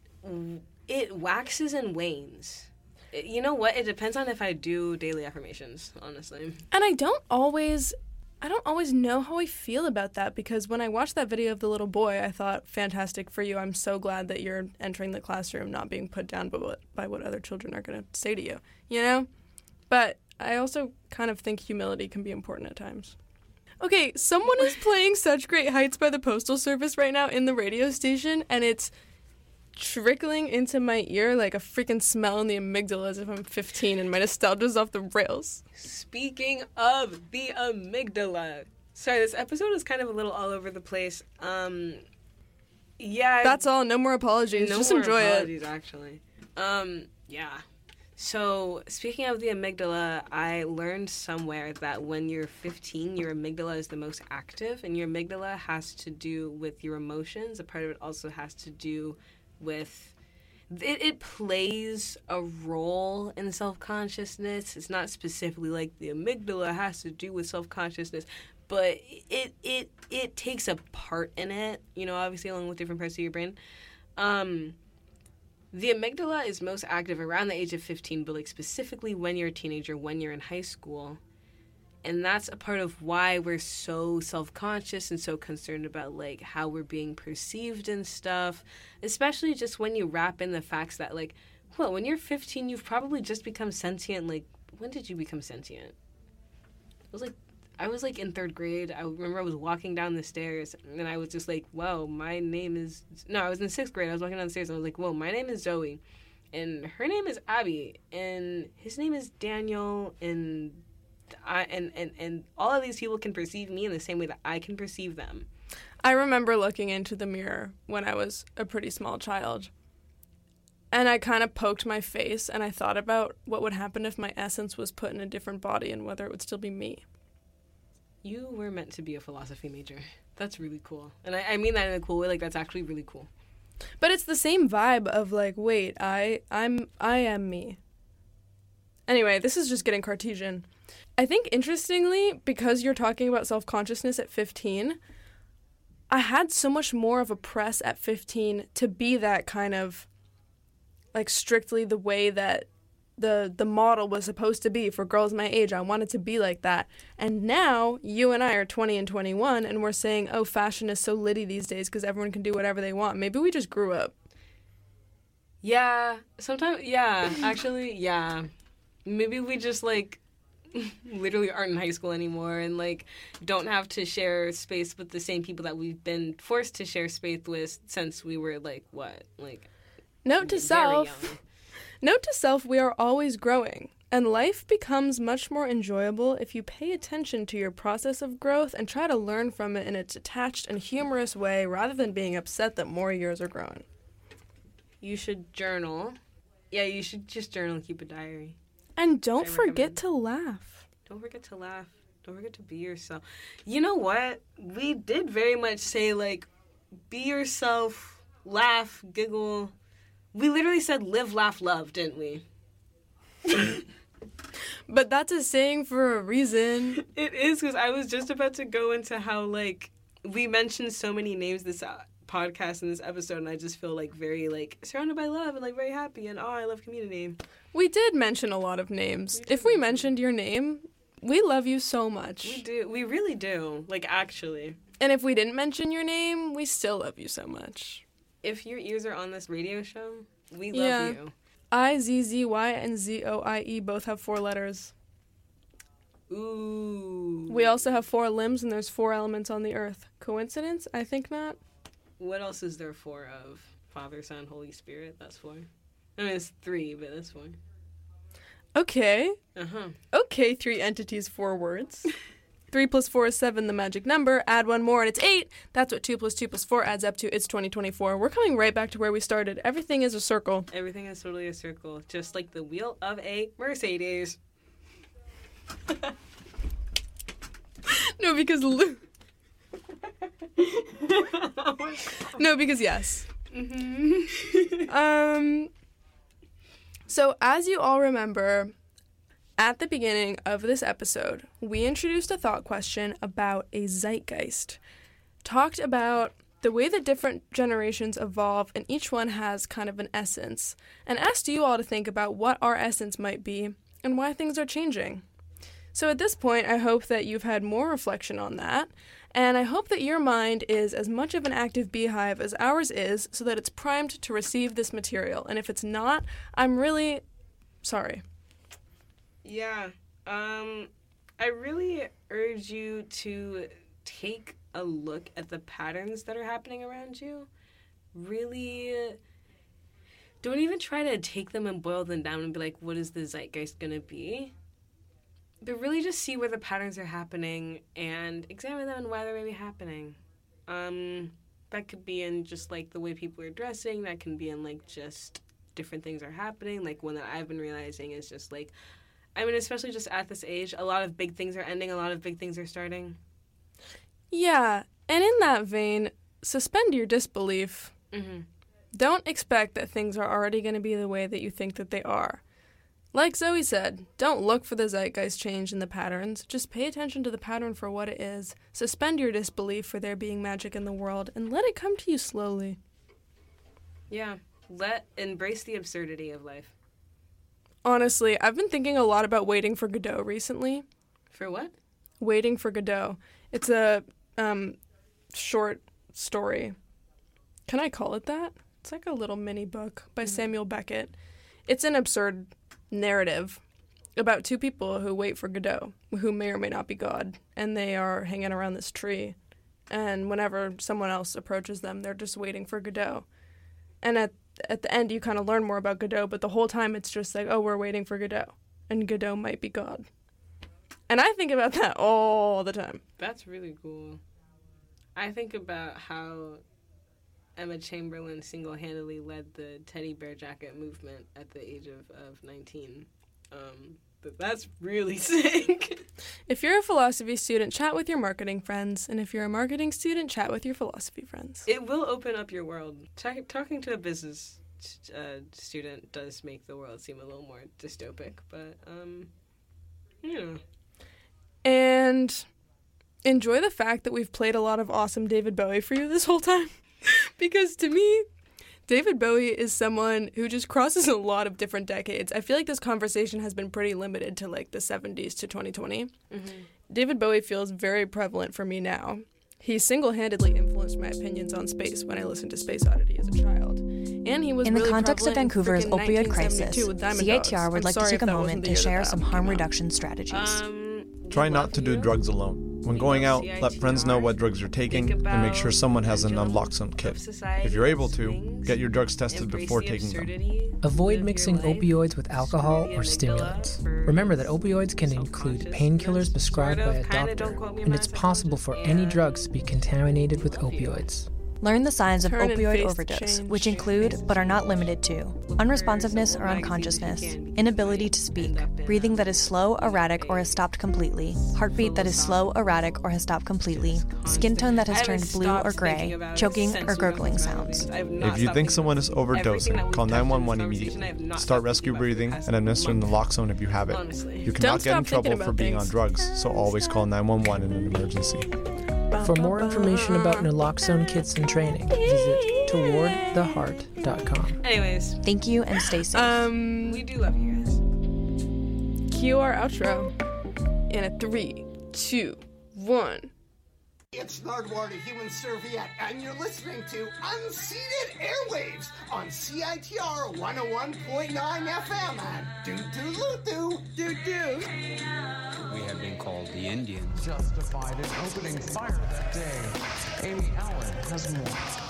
it waxes and wanes. It, you know what? It depends on if I do daily affirmations, honestly. And I don't always, I don't always know how I feel about that, because when I watched that video of the little boy, I thought, fantastic for you. I'm so glad that you're entering the classroom, not being put down by what, by what other children are going to say to you, you know? But I also kind of think humility can be important at times. Okay, someone is playing Such Great Heights by the Postal Service right now in the radio station, and it's trickling into my ear like a freaking smell in the amygdala as if I'm fifteen and my nostalgia's off the rails. Speaking of the amygdala. Sorry, this episode is kind of a little all over the place. Um, yeah. That's all. No more apologies. No Just more enjoy apologies, it. actually. Um, yeah. So, speaking of the amygdala, I learned somewhere that when you're fifteen, your amygdala is the most active, and your amygdala has to do with your emotions. A part of it also has to do with... It, it plays a role in self-consciousness. It's not specifically like the amygdala has to do with self-consciousness, but it it it takes a part in it, you know, obviously along with different parts of your brain. Um, the amygdala is most active around the age of fifteen, but like specifically when you're a teenager, when you're in high school. And that's a part of why we're so self-conscious and so concerned about, like, how we're being perceived and stuff. Especially just when you wrap in the facts that, like, well, when you're fifteen, you've probably just become sentient. Like, when did you become sentient? It was, like, I was, like, in third grade. I remember I was walking down the stairs, and I was just like, whoa, my name is... No, I was in sixth grade. I was walking down the stairs, and I was like, whoa, my name is Zoe. And her name is Abby. And his name is Daniel, and... I, and, and, and all of these people can perceive me in the same way that I can perceive them. I remember looking into the mirror when I was a pretty small child. And I kind of poked my face and I thought about what would happen if my essence was put in a different body and whether it would still be me. You were meant to be a philosophy major. That's really cool. And I, I mean that in a cool way. Like, that's actually really cool. But it's the same vibe of, like, wait, I, I'm, I am me. Anyway, this is just getting Cartesian. I think, interestingly, because you're talking about self-consciousness at fifteen, I had so much more of a press at fifteen to be that kind of, like, strictly the way that the the model was supposed to be for girls my age. I wanted to be like that. And now, you and I are twenty and twenty-one, and we're saying, oh, fashion is so litty these days because everyone can do whatever they want. Maybe we just grew up. Yeah, sometimes, yeah, actually, yeah. Maybe we just, like... literally aren't in high school anymore and, like, don't have to share space with the same people that we've been forced to share space with since we were, like, what? Like, Note to self. Note to self, we are always growing, and life becomes much more enjoyable if you pay attention to your process of growth and try to learn from it in a detached and humorous way rather than being upset that more years are growing. You should journal. Yeah, you should just journal and keep a diary. And don't forget to laugh. Don't forget to laugh. Don't forget to be yourself. You know what? We did very much say, like, be yourself, laugh, giggle. We literally said live, laugh, love, didn't we? But that's a saying for a reason. It is, because I was just about to go into how, like, we mentioned so many names this uh, podcast in this episode, and I just feel, like, very, like, surrounded by love and, like, very happy, and, oh, I love community. We did mention a lot of names. We if we mentioned your name, we love you so much. We do. We really do. Like, actually. And if we didn't mention your name, we still love you so much. If your ears are on this radio show, we love yeah. you. I, Z, Z, Y, and Z, O, I, E both have four letters. Ooh. We also have four limbs, and there's four elements on the earth. Coincidence? I think not. What else is there four of? Father, Son, Holy Spirit? That's four. I mean, it's three, but that's four. Okay. Uh-huh. Okay, three entities, four words. Three plus four is seven, the magic number. Add one more and it's eight. That's what two plus two plus four adds up to. It's twenty twenty-four. We're coming right back to where we started. Everything is a circle. Everything is totally a circle. Just like the wheel of a Mercedes. No, because... Lu- no, because yes. Mm-hmm. um... So, as you all remember, at the beginning of this episode, we introduced a thought question about a zeitgeist. Talked about the way that different generations evolve, and each one has kind of an essence, and asked you all to think about what our essence might be and why things are changing. So at this point, I hope that you've had more reflection on that, and I hope that your mind is as much of an active beehive as ours is, so that it's primed to receive this material. And if it's not, I'm really sorry. Yeah. Um, I really urge you to take a look at the patterns that are happening around you. Really don't even try to take them and boil them down and be like, what is the zeitgeist going to be? But really just see where the patterns are happening and examine them and why they're maybe happening. Um, that could be in just, like, the way people are dressing. That can be in, like, just different things are happening. Like, one that I've been realizing is just, like, I mean, especially just at this age, a lot of big things are ending, a lot of big things are starting. Yeah, and in that vein, suspend your disbelief. Mm-hmm. Don't expect that things are already going to be the way that you think that they are. Like Zoe said, don't look for the zeitgeist change in the patterns. Just pay attention to the pattern for what it is. Suspend your disbelief for there being magic in the world, and let it come to you slowly. Yeah. Let embrace the absurdity of life. Honestly, I've been thinking a lot about Waiting for Godot recently. For what? Waiting for Godot. It's a um, short story. Can I call it that? It's like a little mini book by mm-hmm. Samuel Beckett. It's an absurd narrative about two people who wait for Godot, who may or may not be God, and they are hanging around this tree. And whenever someone else approaches them, they're just waiting for Godot. And at at the end, you kind of learn more about Godot, but the whole time it's just like, oh, we're waiting for Godot, and Godot might be God. And I think about that all the time. That's really cool. I think about how Emma Chamberlain single-handedly led the teddy bear jacket movement at the age of, of nineteen. Um, but that's really sick. If you're a philosophy student, chat with your marketing friends. And if you're a marketing student, chat with your philosophy friends. It will open up your world. T- talking to a business uh, student does make the world seem a little more dystopic. But, um, you know. And enjoy the fact that we've played a lot of awesome David Bowie for you this whole time. Because to me, David Bowie is someone who just crosses a lot of different decades. I feel like this conversation has been pretty limited to like the seventies to twenty twenty. Mm-hmm. David Bowie feels very prevalent for me now. He single-handedly influenced my opinions on space when I listened to Space Oddity as a child. And he was in really the context of Vancouver's opioid crisis, C I T R would like to take a moment to share some harm reduction strategies. Um, Try not to do drugs alone. When going out, let friends know what drugs you're taking and make sure someone has an naloxone kit. If you're able to, get your drugs tested before taking them. Avoid mixing opioids with alcohol or stimulants. Remember that opioids can include painkillers prescribed by a doctor, and it's possible for any drugs to be contaminated with opioids. Learn the signs of Turn and opioid face overdose, change. which include, but are not limited to, unresponsiveness or unconsciousness, inability to speak, breathing that is slow, erratic, or has stopped completely, heartbeat that is slow, erratic, or has stopped completely, skin tone that has turned blue or gray, choking or gurgling sounds. If you think someone is overdosing, call nine one one immediately. Start rescue breathing and administer naloxone if you have it. You cannot get in trouble for being on drugs, so always call nine one one in an emergency. For more information about naloxone kits and training, visit toward the heart dot com. Anyways, thank you and stay safe. Um, we do love you guys. Cue our outro in a three, two, one. It's Nardwuar, Human Serviette, and you're listening to Unceded Airwaves on C I T R one oh one point nine F M and doo-doo-loo-doo, doo-doo. We have been called the Indians. Justified in opening fire that day. Amy Allen has more.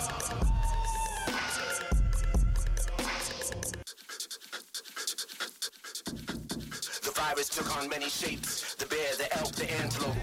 The virus took on many shapes. The bear, the elk, the antelope.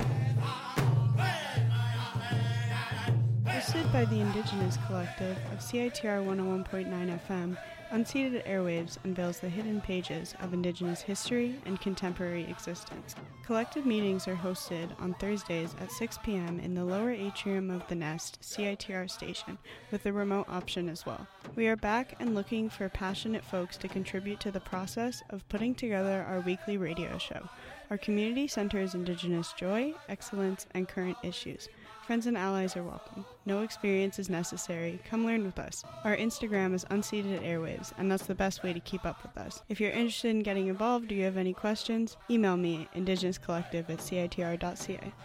Hosted by the Indigenous Collective of C I T R one oh one point nine F M, Unceded Airwaves unveils the hidden pages of Indigenous history and contemporary existence. Collective meetings are hosted on Thursdays at six p.m. in the lower atrium of the Nest C I T R station, with a remote option as well. We are back and looking for passionate folks to contribute to the process of putting together our weekly radio show. Our community centers Indigenous joy, excellence, and current issues. Friends and allies are welcome. No experience is necessary. Come learn with us. Our Instagram is Unceded Airwaves, and that's the best way to keep up with us. If you're interested in getting involved or you have any questions, email me, indigenous collective at c i t r dot c a.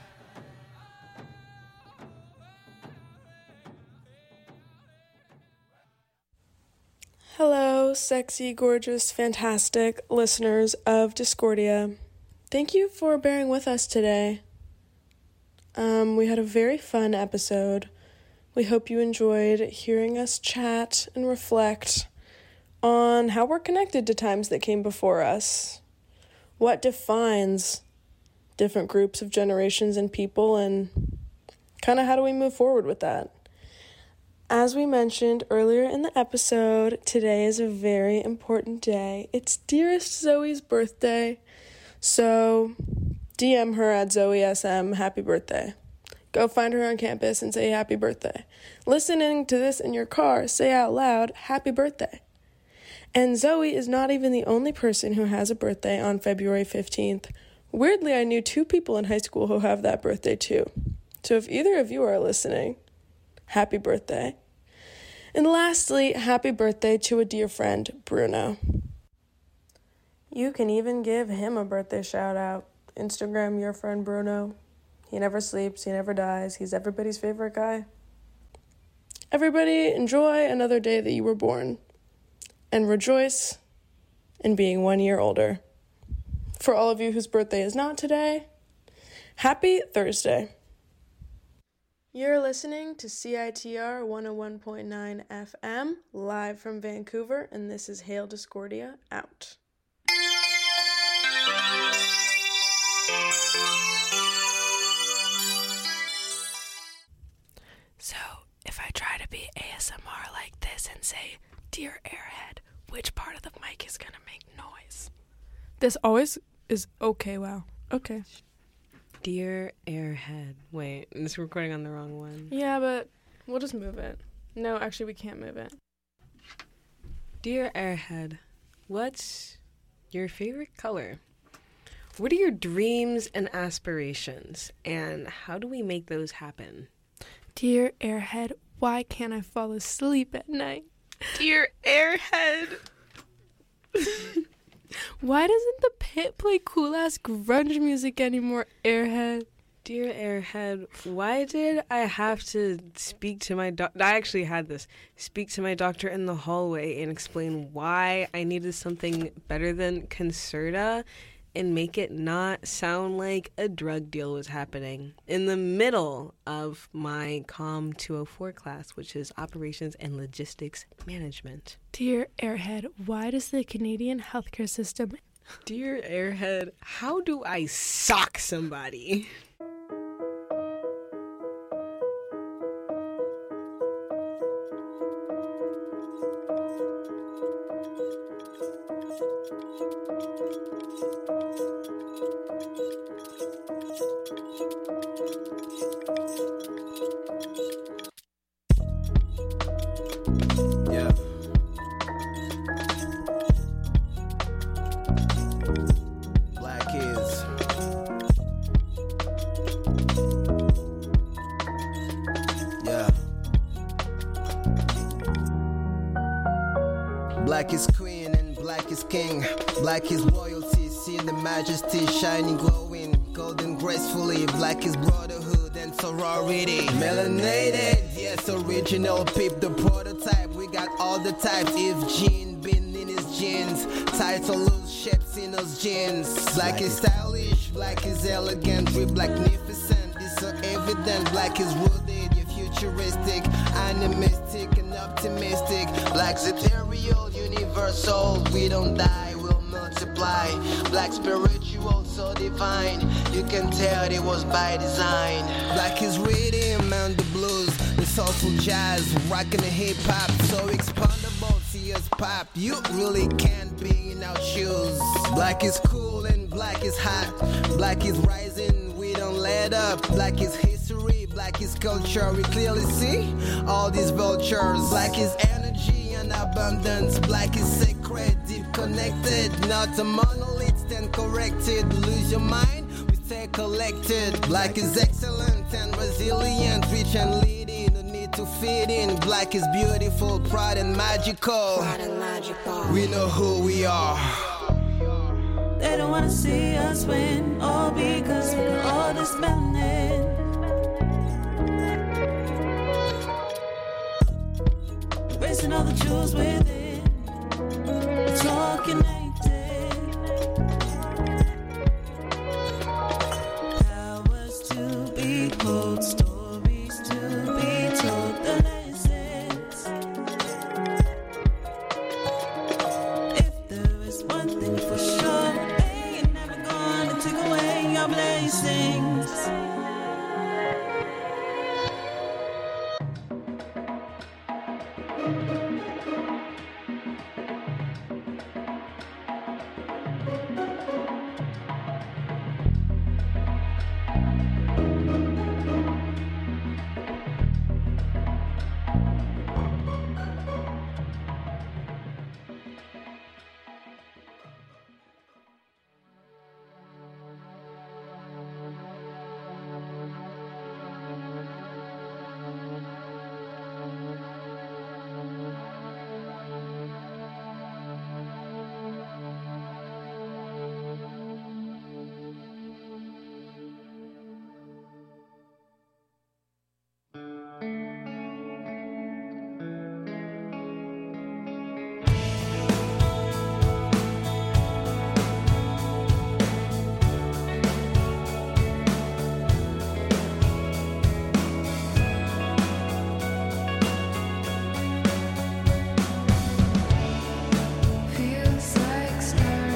Hello, sexy, gorgeous, fantastic listeners of Discordia. Thank you for bearing with us today. Um, we had a very fun episode. We hope you enjoyed hearing us chat and reflect on how we're connected to times that came before us. What defines different groups of generations and people, and kind of how do we move forward with that? As we mentioned earlier in the episode, today is a very important day. It's dearest Zoe's birthday, so D M her at Zoe S M, happy birthday. Go find her on campus and say happy birthday. Listening to this in your car, say out loud, happy birthday. And Zoe is not even the only person who has a birthday on February fifteenth. Weirdly, I knew two people in high school who have that birthday too. So if either of you are listening, happy birthday. And lastly, happy birthday to a dear friend, Bruno. You can even give him a birthday shout out. Instagram your friend Bruno. He never sleeps, he never dies, he's everybody's favorite guy. Everybody enjoy another day that you were born, and rejoice in being one year older. For all of you whose birthday is not today, happy Thursday. You're listening to C I T R one oh one point nine F M, live from Vancouver, and this is Hail Discordia, out. So, if I try to be A S M R like this and say, Dear Airhead, which part of the mic is gonna make noise? This always is okay, wow. Okay. Dear Airhead. Wait, this is recording on the wrong one. Yeah, but we'll just move it. No, actually, we can't move it. Dear Airhead, what's your favorite color? What are your dreams and aspirations? And how do we make those happen? Dear Airhead, why can't I fall asleep at night? Dear Airhead. Why doesn't the pit play cool-ass grunge music anymore, Airhead? Dear Airhead, why did I have to speak to my doctor? I actually had this. Speak to my doctor in the hallway and explain why I needed something better than Concerta and make it not sound like a drug deal was happening in the middle of my C O M two oh four class, which is Operations and Logistics Management. Dear Airhead, why does the Canadian healthcare system... Dear Airhead, how do I sock somebody? Black is queen and black is king. Black is royalty, see the majesty shining, glowing, golden gracefully. Black is brotherhood and sorority. Melanated, yes, original, peep the prototype. We got all the types. If Gene been in his jeans, title loose shapes in those jeans. Black is stylish, black is elegant, we magnificent. It's so evident. Black is rooted, you're futuristic, animistic and optimistic. Black's ethereal, universal. We don't die, we'll multiply. Black spiritual, so divine. You can tell it was by design. Black is rhythm and the blues, the soulful jazz, rockin' the hip hop, so expandable. See us pop, you really can't be in our shoes. Black is cool and black is hot. Black is rising, we don't let up. Black is history, black is culture. We clearly see all these vultures. Black is energy and abundance. Black is sacred, deep connected. Not a monolith, stand corrected. Lose your mind, we stay collected. Black is excellent and resilient, rich and leading. No need to fit in. Black is beautiful, proud and magical. Proud and magical. We know who we are. They don't wanna see us win, all because we got all this melanin. Erasing all the jewels within.